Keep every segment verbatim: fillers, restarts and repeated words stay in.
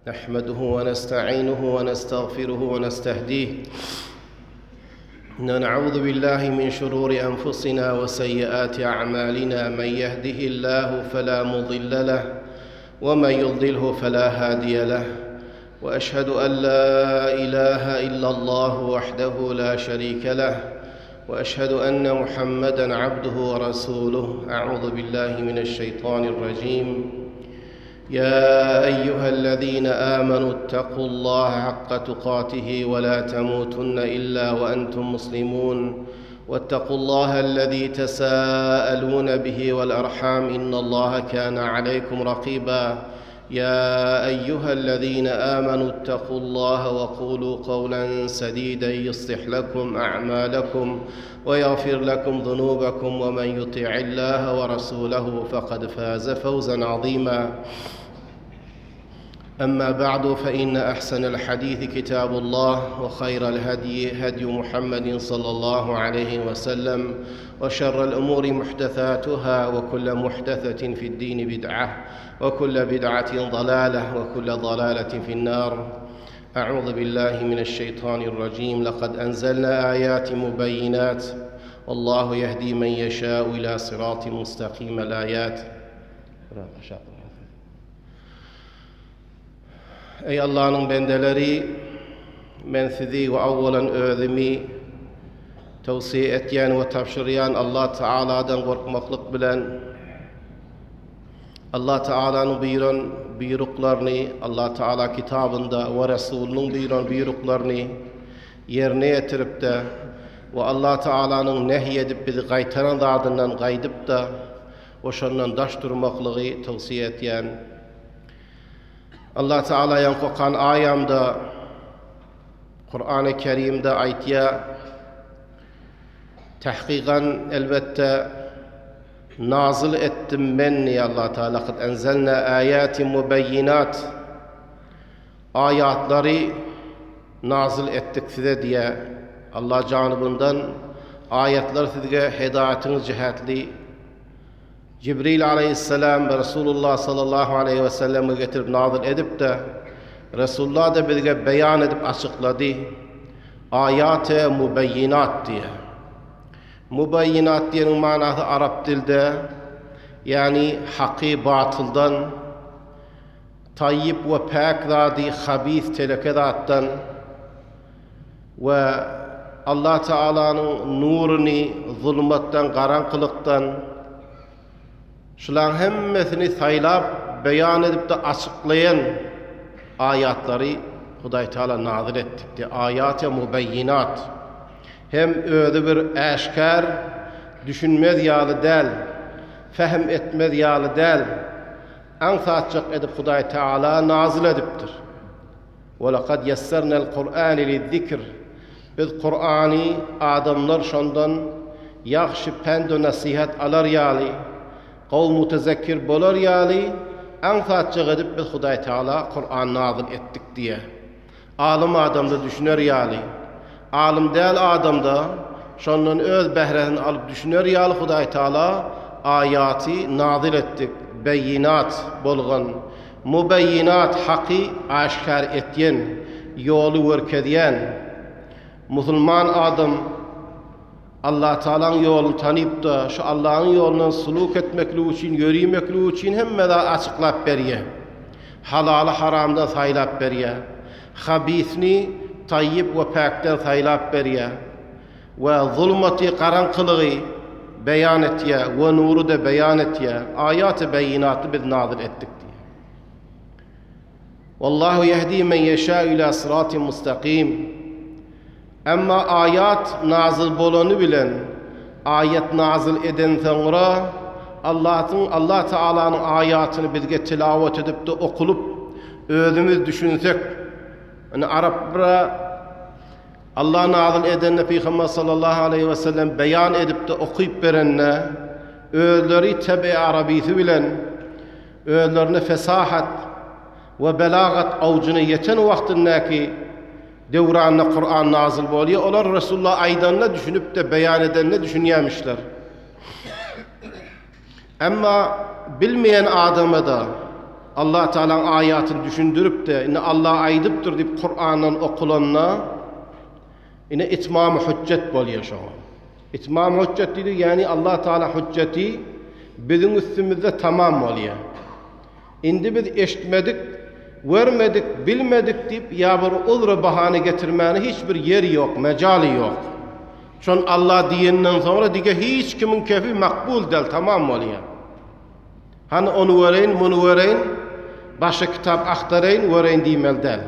نحمده ونستعينه ونستغفره ونستهديه، نعوذ بالله من شرور أنفسنا وسيئات أعمالنا، من يهده الله فلا مضل له ومن يضلله فلا هادي له، وأشهد أن لا إله إلا الله وحده لا شريك له، وأشهد أن محمدًا عبده ورسوله. أعوذ بالله من الشيطان الرجيم. يا أيها الذين آمنوا اتقوا الله حق تقاته ولا تموتن إلا وأنتم مسلمون، واتقوا الله الذي تساءلون به والأرحام، إن الله كان عليكم رقيبا. يا أيها الذين آمنوا اتقوا الله وقولوا قولا سديدا يصلح لكم أعمالكم ويغفر لكم ذنوبكم، ومن يطع الله ورسوله فقد فاز فوزا عظيما. أما بعد، فإن أحسن الحديث كتاب الله، وخير الهدي هدي محمد صلى الله عليه وسلم، وشر الأمور محدثاتها، وكل محدثة في الدين بدعة، وكل بدعة ضلالة، وكل ضلالة في النار. أعوذ بالله من الشيطان الرجيم. لقد أنزلنا آيات مبينات والله يهدي من يشاء إلى صراط مستقيم. الآيات. Ey Allah'ın bendeleri, men sizi ve avvalan özümü tavsiye etyen ve tavşiryan Allah Teala'dan korkmaklık bilen, Allah Teala'nın buyuran buyruklarını, Allah Teala kitabında ve Resulünün buyuran buyruklarını yerine getirip de ve Allah Teala'nın nehyedip bizi gaytaran zadından gaydıp da oşandan daş durmaklığı tavsiye etyen, Allah Teala yankokan ayamda Kur'an-ı Kerim'de aytiya tahkikan elbette nazil ettim menni Allah Teala kad enzelna ayatin mubeyyinat, ayatları nazil ettik size diye Allah canibından ayetler size hidayetiniz cihetli Cibril aleyhisselam ve Resulullah sallallahu aleyhi ve sellem'e getirip nazil edip de Resulullah da bizge beyan edip açıkladı. Ayat-ı mubeyyinat diye. Mubeyyinat diyenin manası Arap dilde yani hakkı batıldan, tayyip ve pak zadi habis telekedattan ve Allah Teala'nın nurunu zulmattan, karanlıktan şulan hemmesini saylap beyan edip de açıklayan ayatları Huday Teala nazil ettik diye. Ayat-ı mubeyyinat. Hem öyle bir eşkar, düşünmez yağlı del, fehm etmez yağlı del, ansatçık edip Huday Teala nazil ediptir. وَلَقَدْ يَسَّرْنَا الْقُرْآنِ لِلذِّكْرِ. Biz Kur'an'ı adamlar şondan yaxşı pendo nasihat alar yağlı, kavm tezekkir bolar yali ansatçık edip biz Huday Teala Kur'an nazil ettik diye. Alim adamda düşünür yali. Alim değil adamda şondan öz behreni alıp düşünür yali Huday Teala ayatı nazil ettik. Beyinat bolğan, mubeyyinat hakkı aşkar etyen, yolu verkediyen, Müslüman adam Allah Teala'nın yolunu tanıyıp da şu Allah'ın yolundan suluk etmekliği için, yürümekliği için hemmede açıklap beriye. Halalı haramdan saylap beriye. Habisni tayyip ve pakten saylap beriye. Ve zulmati karanlığı beyan etiye ve nuru da beyan etiye. Ayat-ı beyinatı biz nazil ettik diye. Vallahu yehdi men yeşâ ila sırat-ı mustakim. Ama ayat nazil bolanı bilen, ayet nazil eden sonra Allah'ın Allah Teala'nın ayatını bizge tilavet edip de okulup özümüz düşünsek, yani Araplara Allah nazil edenle Peygamber sallallahu aleyhi ve sellem beyan edip de okuyup verenle özleri tebe arabisi bilen, özlerine fesahat ve belagat avucuna yeten vaktindeki devranına Kur'an nazil boluyor. Onlar Resulullah aydanla düşünüp de beyan edenle düşünüyormuşlar. Ama bilmeyen adama da Allah Teala'nın ayatını düşündürüp de yine Allah aydıptır deyip Kur'an'dan okulanına yine itmam-ı hüccet boluyor şu an. İtmam-ı hüccet dedi yani Allah Teala hücceti bizim üstümüzde tamam oluyor. Indi biz eşitmedik, vermedik, bilmedik deyip ya bir uzra bahane getirmene hiçbir yeri yok, mecali yok. Çün Allah diyenden sonra dige hiç kimin kefi makbul del tamam oluyor. Hani onu vereyin, bunu vereyin, başka kitap aktarayın, vereyin diyemel del.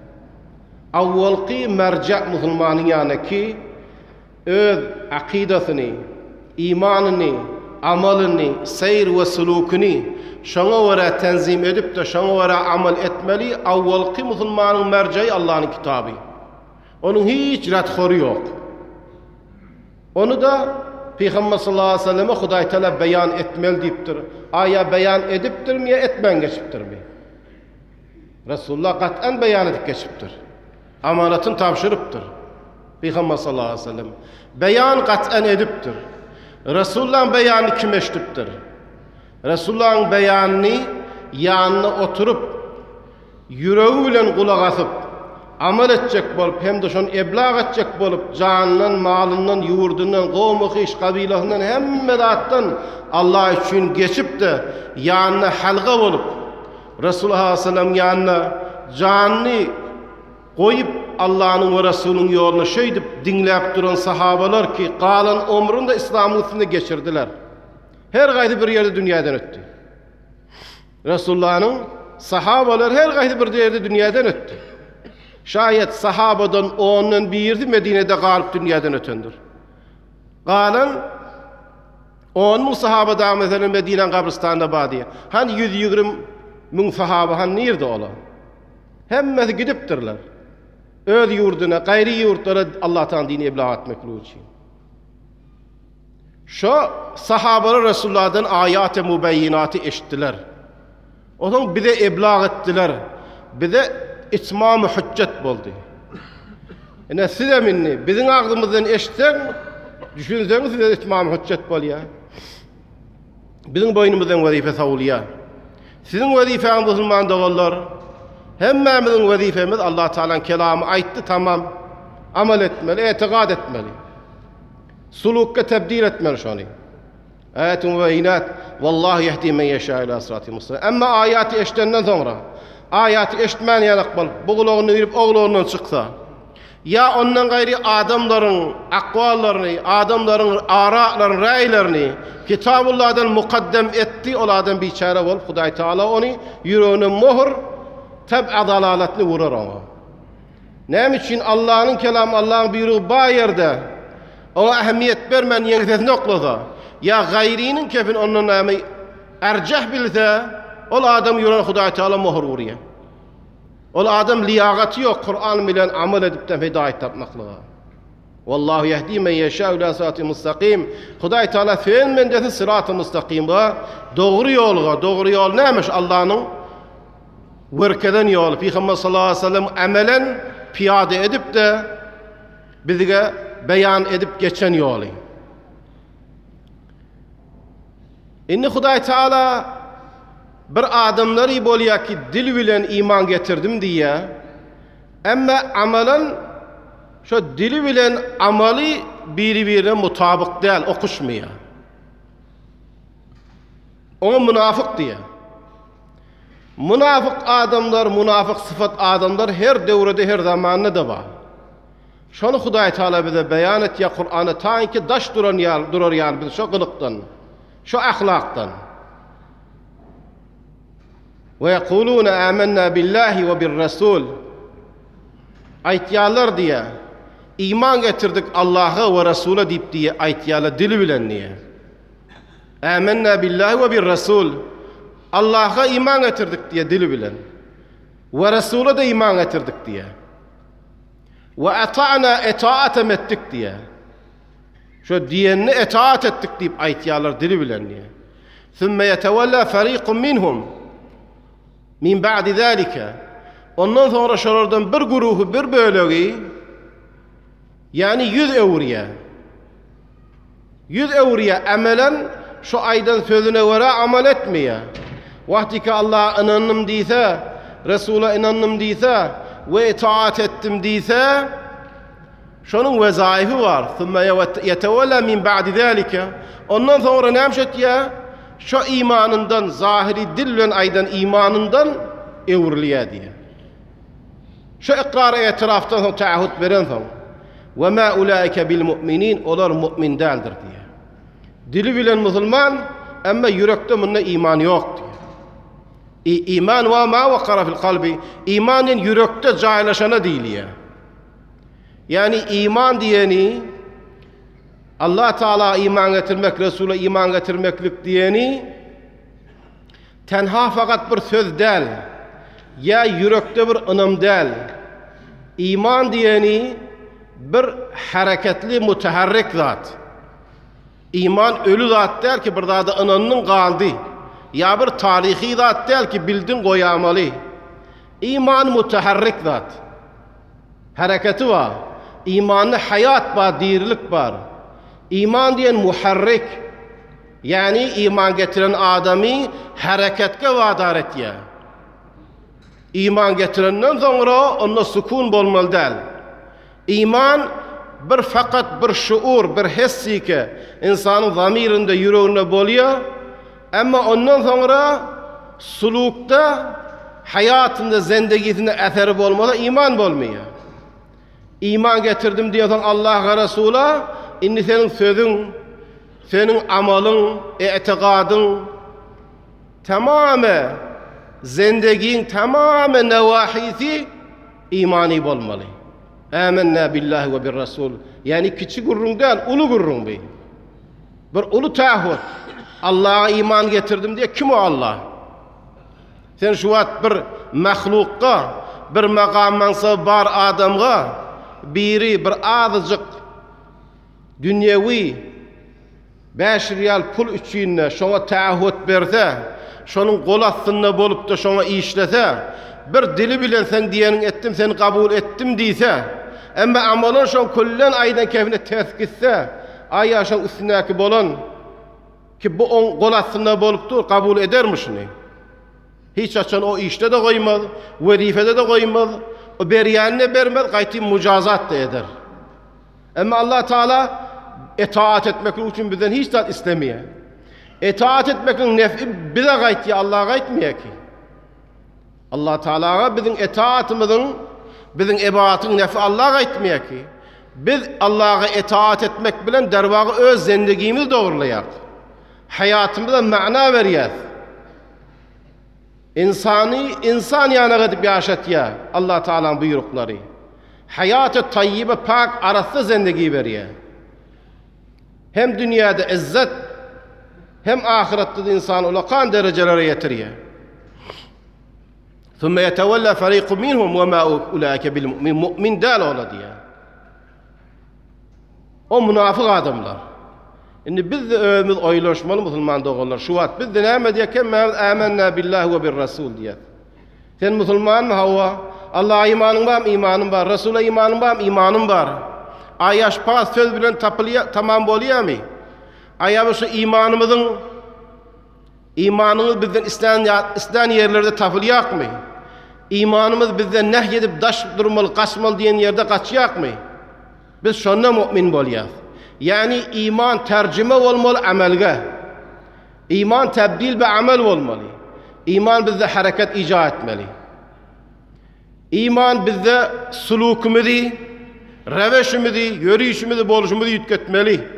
Avvalki merca Müslümanın yani ki öz akidasını, imanını, amalını, seyir ve sulukunu şuna göre tenzim edip de şuna göre amel etmeli. Avvalki Müslümanın merceği Allah'ın kitabı. Onun hiç redhoru yok. Onu da Peygamber sallallahu aleyhi ve selleme Huday Teala beyan etmeli deyiptir. Aya beyan ediptir mi ya etmen geçiptir mi? Resulullah kat'en beyan edip geçiptir. Amanatın tavşırıptır. Peygamber sallallahu aleyhi ve sellem. Beyan kat'en ediptir. Resulullah'ın beyanı kim eşitiptir? Resulullah'ın beyanını yanına oturup yüreğiyle kulak asıp amel edecek bolup hem de şonu eblağ edecek bolup canından, malından, yurdundan, kavmi, iş kabilesinden hemmedattan Allah için geçip de yanına halga bolup Resulullah sallallahu aleyhi ve sellem yanına canını koyup Allah'ın ve Resulünün yoluna şey deyip dinleyip duran sahabalar ki kalan ömründe İslam'ın üstünde geçirdiler. Her gayri bir yerde dünyadan öttü. Resulullah'ın sahabalar her gayri bir yerde dünyadan öttü. Şayet sahabadan onun bir yerde Medine'de kalıp dünyadan ötündür. Kalan on mu sahabada mesela Medine'nin kabristanında badiye. Hani yüz yirmi bin sahaba hani nerede ola? Hemmesi gidiptirler. Öz yurduna, gayri yurtlara Allah'tan dini ibla etmek için. Şu sahabalar Resulullah'dan ayat-ı mübeyyinatı eşittiler. O zaman bize ibla ettiler. Bize itmam-ı hüccet buldu. Yani size minni, bizim ağzımızdan eşitten, düşünseniz size itmam-ı hüccet bul ya. Bizim boynumuzdan vazifesi oluyor. Sizin vazifeniz Müslüman doğullar. Hemmemizin vazifemiz Allah Teala'nın kelamı aytti tamam. Amel etmeli, itikad etmeli. Sulukka tebdil etmeli şunu. Ayet-i mübeyyinat vallahi yehdi men yeşâ ilâ sırat-ı mustakîm. Ama ayatı eşitenden sonra ayatı eşitmeyen yanakbal bu kulağını verip oğlundan çıksa ya ondan gayri adamların akvallarını, adamların ara'larını, raylarını Kitabullah'dan mukaddem etti. O adam biçare ol. Huday Teala onu yüreğine muhur teb'a dalaletini vurur ona. Ne için Allah'ın kelamı, Allah'ın buyruğu bayırda ona ehemmiyet vermen yenisini okladı. Ya gayrinin kefin onun namı erceh bilse o adam yüreğine Huday Teala muhur vuruyor. O adam liyaqati yok Kur'an bilen amel edip de hidayet tapmaklığa. Vallahu yehdi men yeşâ ilâ sırat-ı mustakîm. Huday Teala fe'l mendesi sırat-ı mustakîm'a doğru yolga, doğru yol neymiş Allah'ın verkeden yolu. Peygamber sallallahu aleyhi ve sellem amelen piyade edip de bize beyan edip geçen yolu. İnni Huday Teala bir adamları boluyor ki dil bilen iman getirdim diye ama amelen şu dili bilen amali birbirine mutabık değil, okuşmuyor. O münafık diye. Münafık adamlar, münafık sıfat adamlar her devrede, her zamanında da var. Şunu Huday Teala bize beyan et ya Kur'an'ı ta ki daş duran yer, durur yani biz şu kılıktan, şu ahlaktan. Ve yekulûne âmennâ billahi ve bir Resul. Ayetyalar diye iman getirdik Allah'a ve Resul'a deyip diye ayetyalar dili bilen niye? Âmennâ billahi ve bir Resul. Allah'a iman getirdik diye dili bilen. Ve Resul'a da iman getirdik diye. Ve ata'na etaat ettik diye. Şu diyenine etaat ettik deyip ayetyalar dili bilen niye? Thumma yetevella fariqun minhum min ba'di zalika. Ondan sonra şuradan bir grubu, bir bölüğü yani yüz evriye yüz evriye amelen şu aydan sözüne göre amel etmeye Vakti ki Allah'a inandım deyse, Resul'a inandım deyse ve itaat ettim deyse, şunun vezaifi var. ثُمَّ يَتَوَلَّى مِنْ بَعْدِ ذَٰلِكَ Ondan sonra ne yapacak ya? Şu imanından, zahiri dillen aydan imanından evriliye diye. Şu ikrarı etraftan sonra taahhüt veren sonra. وَمَا اُولَٰئِكَ بِالْمُؤْمِنِينَ Onlar mümin değildir diye. Dili bilen Müslüman ama yürekte bununla iman yok diye. İ iman ve ma vakara fil kalbi. İmanın yürekte caylaşana değil ya. Yani iman diyeni, Allah Teala iman getirmek, Resul'e iman getirmeklik diyeni, tenha fakat bir söz değil, ya yürekte bir ınım değil. İman diyeni, bir hareketli, müteharrik zat. İman ölü zat değil ki bir daha da ınanının kaldı. Ya bir tarihi zat değil ki bildin koyamalı. İman müteharrik zat. Hareketi var. İmanlı hayat var, dirilik var. İman diyen muharrik. Yani iman getiren adamı hareketke vadaret ya. İman getirenden sonra onunla sükun bolmalı değil. İman bir fakat bir şuur, bir hissi ki insanın zamirinde, yüreğinde boluyor. Ama ondan sonra sulukta, hayatında, zendegisinde eseri bolmalı, iman bolmuyor. İman getirdim diyorsan Allah'a Resul'a, inni senin sözün, senin amalın, itikadın, tamamı, zendegin tamamı nevahisi imani bolmalı. Âmennâ billahi ve bir Resul. Yani küçük gurrun değil, ulu gurrun bey. Bir ulu taahhüt. Allah'a iman getirdim diye kim o Allah? Sen şu vat bir mahlukka, bir makam mansabı bar adamga, biri bir azıcık dünyevi beş riyal pul üçüne şona taahhüt berse, şonun kol astında bolup da şona işlese, bir dili bilen sen diyenin ettim, seni kabul ettim deyse, ama amalın şon kullen aydan kefine ters gitse, ay yaşan üstündeki bolan ki bu on kol astında bolup da kabul edermiş ne? Hiç açan o işte de koymaz, verifede de koymaz, o beriyanine vermez, gayti mücazat da eder. Ama Allah Teala itaat etmek için bizden hiç tat istemiyor. İtaat etmekin nef'i bize gayti, Allah'a gaytmıyor ki. Allah Teala'ya bizim itaatimizin, bizim ibadetin nef'i Allah'a gaytmıyor ki. Biz Allah'a itaat etmek bilen dervağı öz zendegimiz doğrulayak. Hayatımıza ma'na veriyaz. İnsani, insan yana gidip yaşat ya Allah Teala'nın buyrukları. Hayat-ı tayyibe pak arasında zendegi veriyor. Hem dünyada izzet, hem ahirette de insan ulakan derecelere yetiriyor. ثُمَّ يَتَوَلَّى فَرِيقٌ مِنْهُمْ وَمَا اُولَٰئِكَ بِالْمُؤْمِنِ Mü'min değil ola diye. O münafık adamlar. Şimdi biz de ömür oylaşmalı Müslüman doğrular. Şu vat biz de ne diyeken âmennâ billahi ve bir Resul diye. Sen Müslüman mı hava? Allah'a imanın var mı? İmanın var. Resul'e imanın var mı? İmanın var. Ayaş pas söz bilen tapılıya, tamam boluyor mu? Ayaş şu imanımızın imanımız bizden isteyen, isteyen yerlerde tapılıyor mu? İmanımız bizden nehyedip daş durmalı, kaçmalı diyen yerde kaçıyor mu? Biz şunla mümin boluyoruz. Yani iman tercüme olmalı amelge. İman tebdil ve amel olmalı. İman bizde hareket icra etmeli. İman bizde sulukumuzu, reveşimizi, yürüyüşümüzü, boluşumuzu yütketmeli.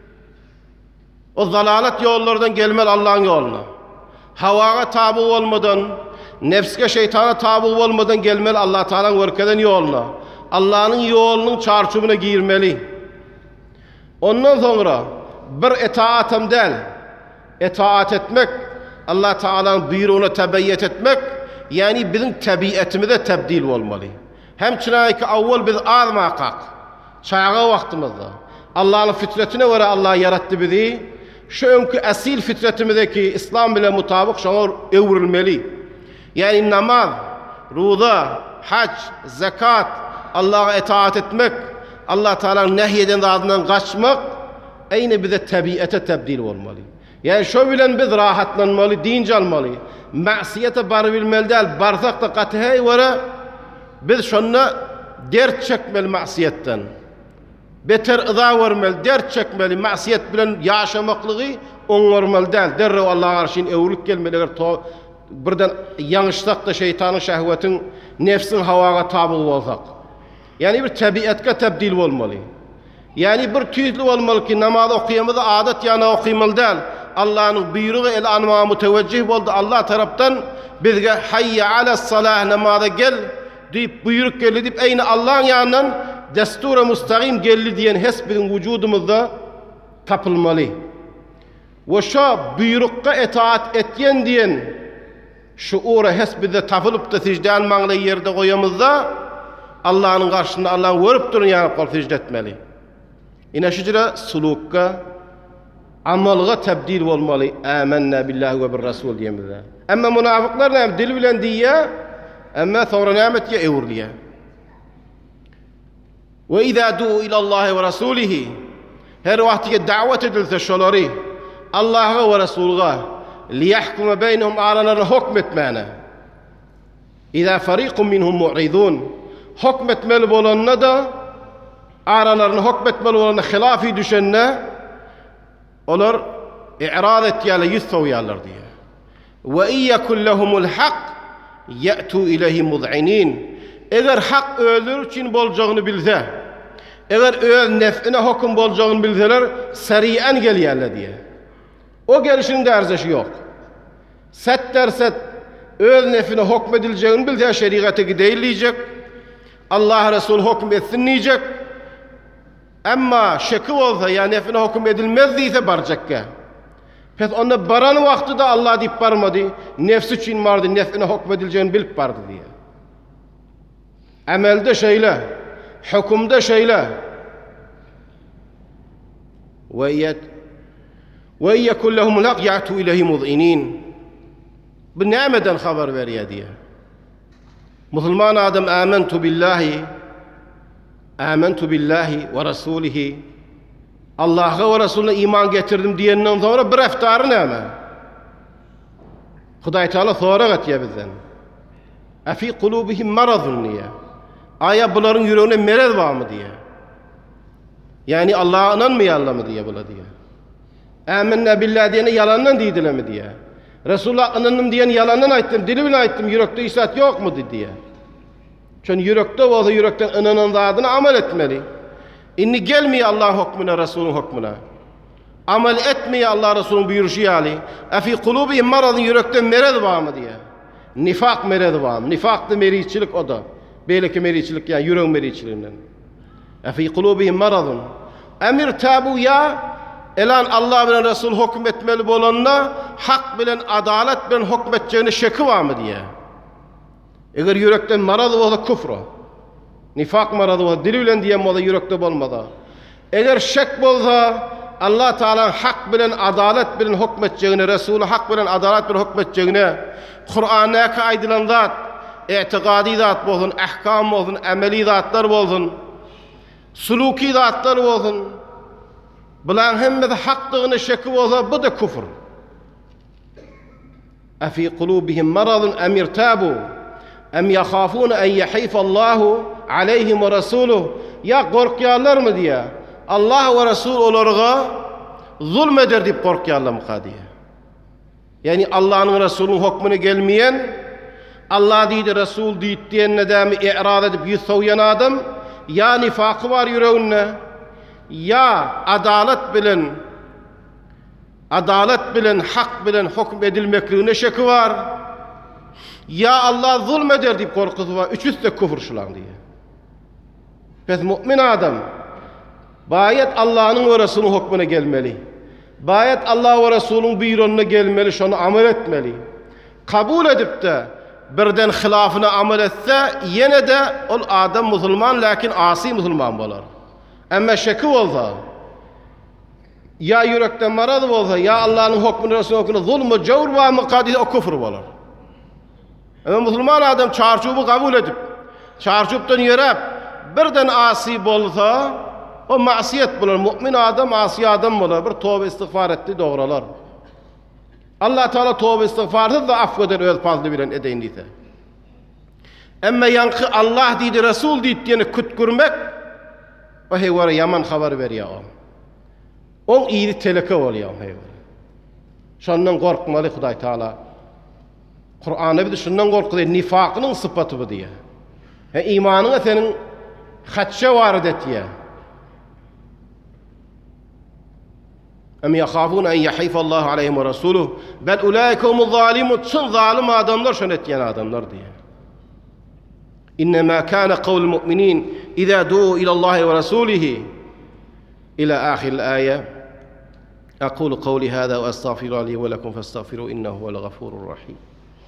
O zalalet yollardan gelmeli Allah'ın yoluna. Havaya tabi olmadan, nefske şeytana tabi olmadan gelmeli Allah Teala'nın verkeden yoluna. Allah'ın yolunun çarçubuna girmeli. Ondan sonra bir itaatım değil, itaat etmek, Allah Teala'nın buyruğuna tebeyyet etmek, yani bizim tabiatimize tebdil olmalı. Hem çınayki avval biz az makak, çağa vaktimizde, Allah'ın fitretine göre Allah yarattı bizi, şu önkü asil fitretimizdeki İslam bile mutabık şuna evrilmeli. Yani namaz, ruza, hac, zekat, Allah'a itaat etmek, Allah Teala'nın nehyeden adından kaçmak, aynı bize tabiate tebdil olmalı. Yani şu bilen biz rahatlanmalı, dinç almalı. Masiyete barı bilmeli değil, barsak da katihey vara, biz şunla dert çekmeli masiyetten. Beter ıza vermeli, dert çekmeli, masiyet bilen yaşamaklığı on vermeli değil. Derre Allah'a karşın evlilik gelmeli. Birden yanışsak da şeytanın şehvetin, nefsin havaga tabi olsak. Yani bir tabiatka tebdil olmalı. Yani bir tüyütlü olmalı ki namaz okuyamada adet yana okuyamalı değil. Allah'ın buyruğu el anma müteveccih oldu. Allah taraftan bizge hayye ala salah namaza gel deyip buyruk geldi deyip aynı Allah'ın yanından destura müstakim geldi diyen hesbinin vücudumuzda tapılmalı. Ve şu buyrukka itaat etyen diyen şuura hesbide tapılıp da secde almanlı yerde koyamızda Allah'ın karşısında Allah'ın verip durun yani kol secde etmeli. Yine şucura sulukka amalga tebdil olmalı. Âmennâ billahi ve bir rasul diyemizde. Ama münafıklar ne? Dil bilen diye ama sonra nâmet ya evurliye. Ve izâ du'u ilallahi ve rasulihi her vakti davet edilse şoları Allah'a ve Resul'a liyahkume beynehum aralarına hükmetmene. İzâ farîkum minhum mu'ridûn hükmetmeli olanına da aralarına hükmetmeli olanına hilafi düşenine onlar i'rad ettiler, yüz soğuyarlar diye. Ve iyyekun lehumul hak ye'tu ileyhi muz'inin. Eğer hak ölür için bolacağını bilse, eğer öl nef'ine hüküm bolacağını bilseler, seriyen geliyerler diye. O gelişinin de erzesi yok. Set derset, öl nef'ine hükmedileceğini bilse, şeriatı gideyilleyecek, Allah Resulü hüküm etsin diyecek. Ama şekil olsa ya nefine hüküm edilmez değilse baracakka. Pes onda baran vakti da Allah deyip barmadı. Nefsi için vardı, nefine hüküm edileceğini bilip bardı diye. Amelde şeyle, hükümde şeyle. Ve yet ve yekun lehumul hak ya'tu ileyhi muz'inin. Bu nemeden haber veriyor diye. Müslüman adam amentu billahi Âmentu billahi ve rasulihi Allah'a ve Resulüne iman getirdim diyenden sonra bir eftarı ne ama? Huday Teala sonra getiye bizden. Efi kulubihim maradun niye? Aya bunların yüreğine merez var mı diye. Yani Allah'a inanmıyorlar mı diye bula diye. Âmennâ billahi diyene yalandan değdiler mi diye. Resulullah inandım diyen yalandan ayttım, dili bile ayttım, yürekte isat yok mu diye. Çünkü yürekte olsa yürekten inanan zatına amel etmeli. İnni gelmiyor Allah'ın hükmüne, Resul'ün hükmüne. Amel etmiyor Allah Resul'ün buyuruşu yani. Efi kulubihim maradın yürekten mered var mı diye. Nifak mered var mı? Nifak da meriçilik o da. Belki meriçilik yani yüreğin meriçiliğinden. Efi kulubihim maradın. Emir tabu ya elan Allah bilen Resul hüküm etmeli olanına hak bilen adalet bilen hükmeteceğine şeki var mı diye. Eğer yürekten maradı olsa küfrü, nifak maradı olsa, dili bilen diyem olsa yürekte olmadı. Eğer şek olsa Allah Teala'nın hak bilen adalet bilen hükmeteceğine, Resulü hak bilen adalet bilen hükmeteceğine, Kur'an'a kaydılan zat, i'tikadi zat olsun, ahkam olsun, ameli zatlar olsun, suluki zatlar olsun, bulan hemmede haktığını şeki olsa bu da küfür. Efi kulubihim maradun emir tabu. Em yakhafun en yahifallahu aleyhim ve rasuluhu. Ya korkuyorlar mı diye. Allah ve Resul onlara zulmeder deyip korkuyorlar mı diye. Yani Allah'ın Resulünün hükmüne gelmeyen, Allah deydi, Resul deydi diyen nedemi i'rad edip yüz soğuyan adam, ya nifakı var yüreğine, ya adalet bilen, adalet bilen, hak bilen hüküm edilmekliğine şeki var, ya Allah zulmeder deyip korkusu var. Üçüz de küfür şulan diye. Pes mümin adam bayet Allah'ın ve Resulünün hükmüne gelmeli. Bayet Allah ve Resulünün buyruğuna gelmeli, şunu amel etmeli. Kabul edip de birden hilafına amel etse yine de o adam Müslüman lakin asi Müslüman olur. Ama şeki olsa ya yürekten maradı olsa ya Allah'ın hükmüne Resulünün hükmüne zulmü cevr var mı kadıysa o küfür olur. Ama Müslüman adam çarçubu kabul edip, çarçuptan yürüp, birden asi olsa, o masiyet bulur. Mümin adam asi adam bulur. Bir tövbe istiğfar etti, doğrular. Allah Teala tövbe istiğfarı da affeder öz fazlı bilen edeyin diyse. Ama yankı Allah deydi, Resul deydi diyeni kütkürmek, o heyvara yaman haber veriyor o. On iyili teleke oluyor o heyvara. Şundan korkmalı Huday Teala. Kur'an'a bir de şundan korkuyor, nifakının sıfatı bu diye. He, imanına senin hatşa varid et ya. Em yakhafuna en yahifallahu aleyhim ve resuluh bel ulaikahumuz zalimun. Çın zalim adamlar şöyle etyen adamlar diye. İnnemâ kâne kavlul mu'minîn izâ du'u ilallâhi ve rasûlihi ila âhiril âye. Aqulu kavli hâzâ ve estağfiru li ve lekum festağfiru innehu huvel gafurur rahîm.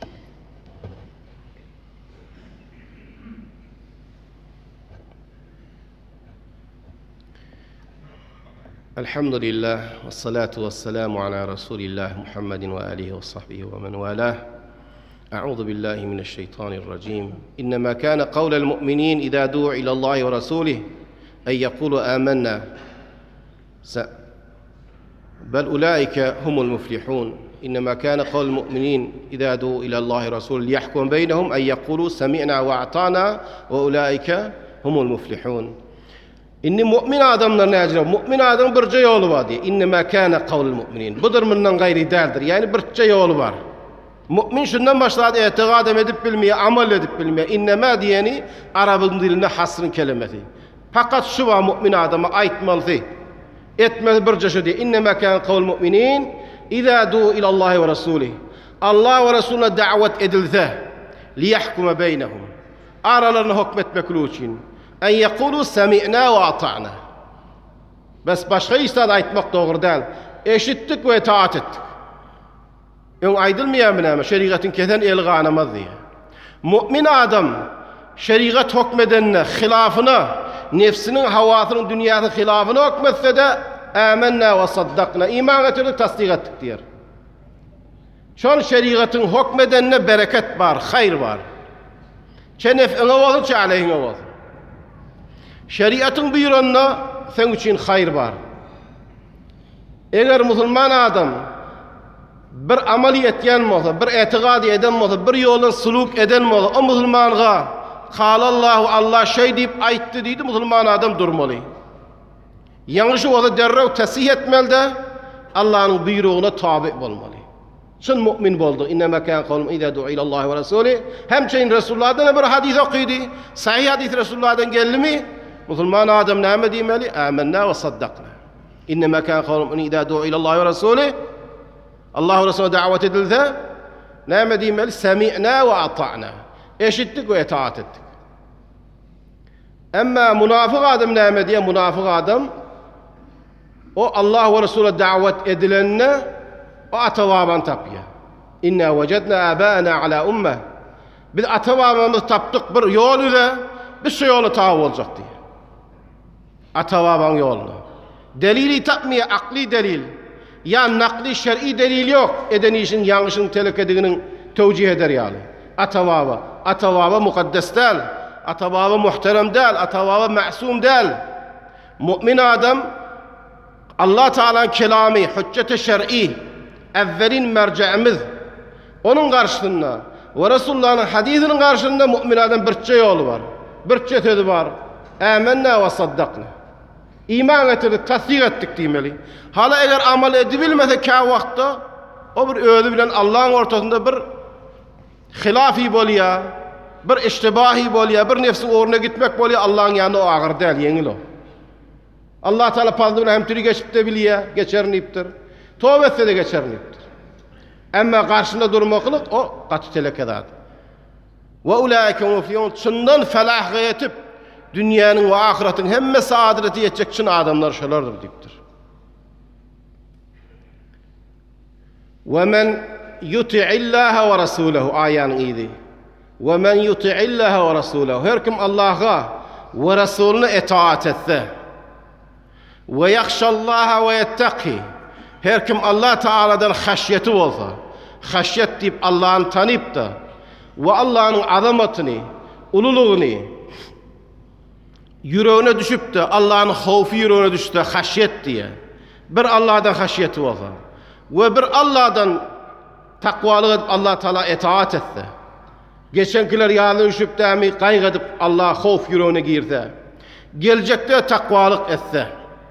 الحمد لله والصلاة والسلام على رسول الله محمد وآله وصحبه ومن والاه. أعوذ بالله من الشيطان الرجيم. إنما كان قول المؤمنين إذا دعوا إلى الله ورسوله أن يقولوا آمنا بل أولئك هم المفلحون. إنما كان قول المؤمنين إذا دعوا إلى الله ورسوله ليحكم بينهم أن يقولوا سمعنا وأطعنا وأولئك هم المفلحون. İnni mümin adamlar ne acaba? Mümin adam birce yolu var diye. İnnemâ kâne kavlul mu'minin. Budur bundan gayri değildir. Yani birce yolu var. Mümin şundan başladı, etikad edip bilmeye, amel edip bilmeye. İnnemâ diyeni Arap'ın dilinde hasrın kelimesi. Fakat şu var mümin adama aitmalısı. Etmeli birce şu diye. İnnemâ kâne kavlul mu'minin izâ du'u ilallâhi ve rasûlih. Allah ve Resulüne davet edilse liyahkume beynehum. Aralarına hükmetmek için. En yekulu semi'na ve ata'na. Bes başka istad aytmak doğru değil. Eşittik ve itaat ettik. Ön aydılmayan mı? Şeriatın kesen elga anamaz diye. Mümin adam şeriat hükmedenine, hilafına, nefsinin, havasının, dünyasının hilafına hükmetse de âmennâ ve saddakna. İman ettirdik, tasdik ettik diyor. Şol şeriatın hükmedenine bereket var, hayır var. Çe nef'ine olsun, çe aleyhine olsun. Şeriatın buyuranına sen için hayır var. Eğer Müslüman adam bir ameli etken olsa, bir etikad eden olsa, bir yolun suluk eden olsa, o Müslüman'a "Kâlallahu Allah şey deyip ayıttı" deydi, Müslüman adam durmalı. Yanlışı olsa derrev tesih etmeli de Allah'ın buyruğuna tabi olmalı. Şun mümin oldu. İnnemâ kâne kavlum izâ du'u ilallâhi ve rasûlih. Hemçeyin Resulullah'dan bir hadis okuydu. Sahih hadis Resulullah'dan geldi mi? Müslüman adam ne demeli? Âmennâ ve saddakna. İnnemâ kâne kavlum izâ du'u ilallâhi ve rasûlih. Allah ve Resulüne davet edilse ne demeli? Semi'nâ ve ata'nâ. Eşittik ve itaat ettik. Ama münafık adam ne diye? Münafık adam o Allah ve Resulüne davet edilenine o atavaban tapıyor. İnna vecedna âbâna alâ ummeh. Biz atavabamızı taptık bir yol ile bir şey yolu tabi olacak diye. Atavaban yolunu. Delili tapmıyor, akli delil. Ya nakli şer'i delil yok. Eden işin yanlışın telek edilinin tevcih eder yani. Atavaba. Atavaba mukaddes değil. Atavaba muhterem değil. Atavaba ma'sum değil. Mümin adam Allah Teala'nın kelamı, hüccet-i şer'i, evvelin merceğimiz, onun karşısında ve Resulullah'ın hadisinin karşısında mümin adam birçe yolu var. Birçe sözü var. Âmennâ ve saddakna. İman ettirdik, tasdik ettik demeli. Hala eğer amel edibilmese kâ vakti o bir özü bilen Allah'ın ortasında bir hilafi bolya, bir iştibahi bolya, bir nefsi uğruna gitmek bolya Allah'ın yanında o ağır değil, yengil o. Allah Teala fazlına hem türü geçip de biliyor, geçerniyiptir. Tövbe etse de geçerniyiptir. Ama karşında durmaklık o katı telekedadır. Ve ulaike muflihun. Şundan felah gayetip dünyanın ve ahiretin hemme saadeti yetecek için adamlar şölerdir deyiptir. Ve men yuti'illaha ve rasulahu ayanın iyiydi. Ve men yuti'illaha ve rasulahu. Her kim Allah'a ve Resulüne itaat etse ve yakşallaha ve yettaki. Her kim Allah Teala'dan haşyeti olsa, haşyet deyip Allah'ın tanıyıp da ve Allah'ın azametini, ululuğunu yüreğine düşüp de Allah'ın havfi yüreğine düştü de haşyet diye bir Allah'dan haşyeti olsa ve bir Allah'dan takvalı edip Allah Teala itaat etse, geçenkiler yanlışıp demi kaygıdıp Allah hof yüreğine girse, gelecekte takvalık etse,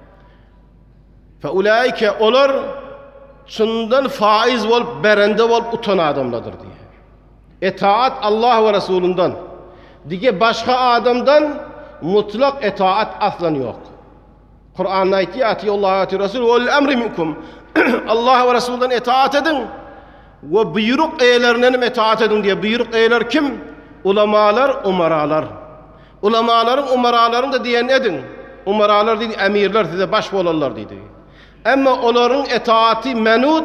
fe ulaike olur şundan faiz olup berende olup utan adamlardır diye. İtaat Allah ve Resulünden. Dige başka adamdan mutlak itaat aslan yok. Kur'an'da ayeti atiyallahu ati Resul vel emri minkum. Allah ve Resulünden itaat edin ve buyruk eylerinden itaat edin diye. Buyruk eyler kim? Ulamalar, umaralar. Ulamaların, umaraların da diyen edin. Umaralar dedi, emirler size baş olarlar dedi. Ama onların itaati menut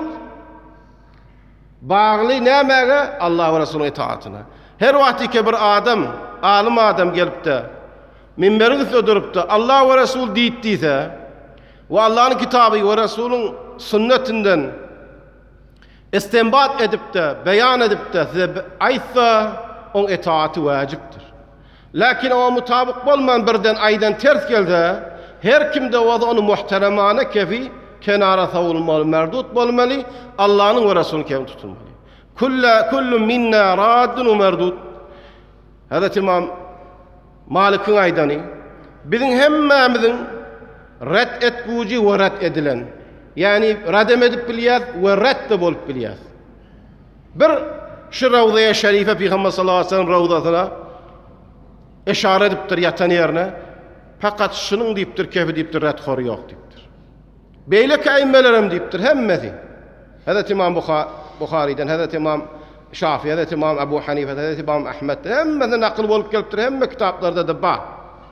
bağlı nemeye Allah ve Resulü'nün itaatine. Her vakti ki bir adam, alim adam gelip de minberin üstüne durup da Allah ve Resul diyittiyse ve Allah'ın kitabı ve Resul'ün sünnetinden istinbat edip de, beyan edip de size aysa onun itaati vaciptir. Lakin o mutabık olmayan birden aydan ters geldi, her kimde onu muhteremane kefi kenara savulmalı, merdut olmalı, Allah'ın ve Resulü'nün kefini tutulmalı. Kulla kullu minna raddun ve merdut. Hazreti İmam Malik'in aydanı bizim hemmemizin red etkuci ve red edilen, yani radem edip biliyaz ve red de bolup biliyaz. Bir şu Ravza-i Şerife Peygamber sallallahu aleyhi ve sellem ravzasına işaret ediptir yatan yerine, fakat şunun deyiptir, kefi deyiptir, red horu yok deyiptir. Beyle kaimelerim deyiptir, hemmesi. Hazreti İmam Bukhari'den, Hazreti İmam Şafii, Hazreti İmam Ebu Hanife, Hazreti İmam Ahmed, hemmesi nakıl olup geliptir, hemme kitaplarda da var.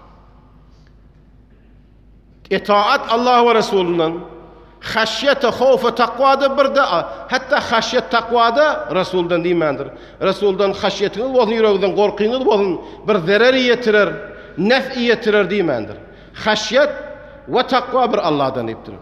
İtaat Allah ve Resulü'nün, haşyete, hofu, takvada bir de, hatta haşyet takvada Resul'den deyimendir. Resul'den haşyetiniz olsun, yüreğinizden korkuyunuz olsun, bir zereri yetirir, nef'i yetirir deyimendir. Haşyet ve takva bir Allah'dan deyiptir.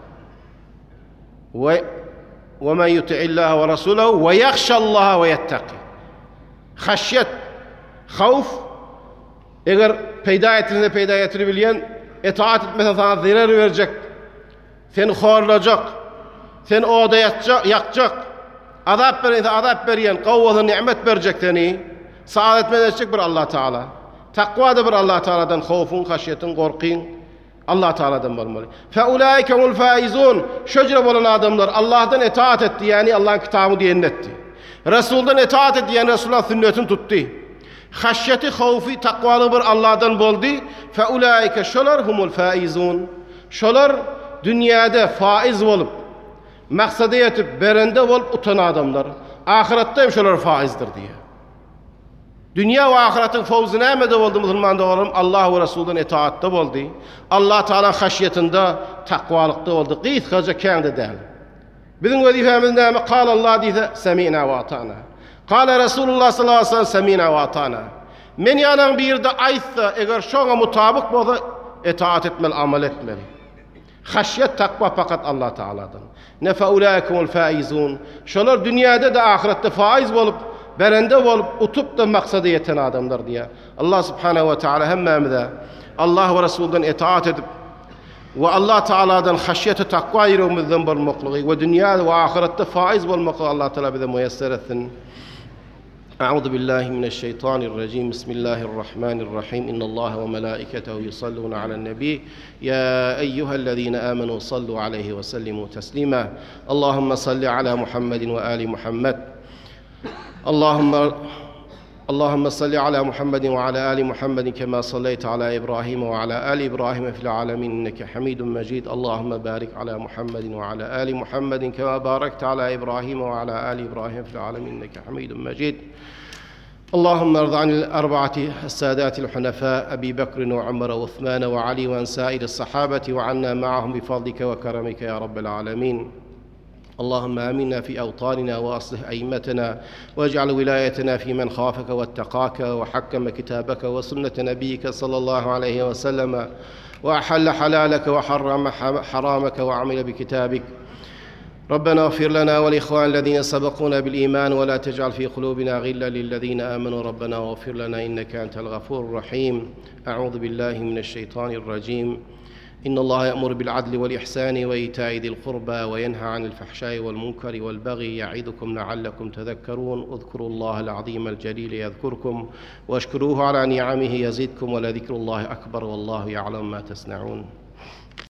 Ve وَمَنْ يُطِعِ اللّٰهَ وَرَسُولَهُ وَيَخْشَ اللّٰهَ وَيَتَّقِ. Haşyet, havf, eğer peyda ettiğinde peyda ettirebilen, itaat etmesen sana zarar verecek, seni horlayacak, seni orada yakacak, yakacak, azap verin, azap veriyen, kavvada nimet verecek seni, saadet edecek bir Allah Teala. Takva da bir Allah Teala'dan havfun, haşyetin, korkun, Allah Teala'dan olmalı. Feulaike humul faizun. Şöyle olan adamlar Allah'tan itaat etti, yani Allah'ın kitabını dinletti. Resul'den itaat etti, yani Resulullah'ın sünnetini tuttu. Haşyeti, havfi, takvalı bir Allah'tan boldu. Feulaike şolar humul faizun. Şolar dünyada faiz olup, maksadı yetip, berende olup utan adamlar. Ahirette hem şolar faizdir diye. Dünya ve ahiretin fevzi nemede oldu Müslümanda olalım. Allah ve Resulü'nün itaatte oldu. Allah Teala haşyetinde, takvalıkta oldu. Qiyt kaca kendi değil. Bizim vazifemiz neme? Kal Allah diye semi'na ve atana. Kal Resulullah sallallahu aleyhi ve sellem semi'na ve atana. Men yanan bir yerde aysa eğer şuna mutabık olsa itaat etmeli, amel etmeli. Haşyet, takva fakat Allah Teala'dan. Ne feulâikumul faizun. Şolar dünyada da ahirette faiz olup, berende olup, utup da maksadı yeten adamlar diye. Allah Subhanahu ve Teala hemmemize Allah ve Resulü'den itaat edip ve Allah Teala'dan haşyeti, takva yüreğimizden bulmaklığı ve dünyada ve ahirette faiz bulmaklığı Allah Teala bize müyesser etsin. أعوذ بالله من الشيطان الرجيم بسم الله الرحمن الرحيم إن الله وملائكته يصلون على النبي يا أيها الذين آمنوا صلوا عليه وسلموا تسليما اللهم صل على محمد وآل محمد اللهم اللهم صل على محمد وعلى آل محمد كما صليت على إبراهيم وعلى آل إبراهيم في العالمين إنك حميد مجيد اللهم بارك على محمد وعلى آل محمد كما باركت على إبراهيم وعلى آل إبراهيم في العالمين إنك حميد مجيد اللهم ارض عن الأربعة السادات الحنفاء أبي بكر وعمر وعثمان وعلي وعن سائر الصحابة وعنا معهم بفضلك وكرمك يا رب العالمين اللهم آمنا في أوطاننا وأصلح أئمتنا واجعل ولايتنا في من خافك واتقاك وحكم كتابك وسنة نبيك صلى الله عليه وسلم وأحل حلالك وحرم حرامك وعمل بكتابك ربنا اغفر لنا والإخوان الذين سبقونا بالإيمان ولا تجعل في قلوبنا غلا للذين آمنوا ربنا واغفر لنا إنك أنت الغفور الرحيم أعوذ بالله من الشيطان الرجيم إن الله يأمر بالعدل والإحسان وإيتاء ذي القربى وينهى عن الفحشاء والمنكر والبغي يعظكم لعلكم تذكرون. اذكروا الله العظيم الجليل يذكركم واشكروه على نعمه يزدكم ولذكر الله أكبر والله يعلم ما تصنعون.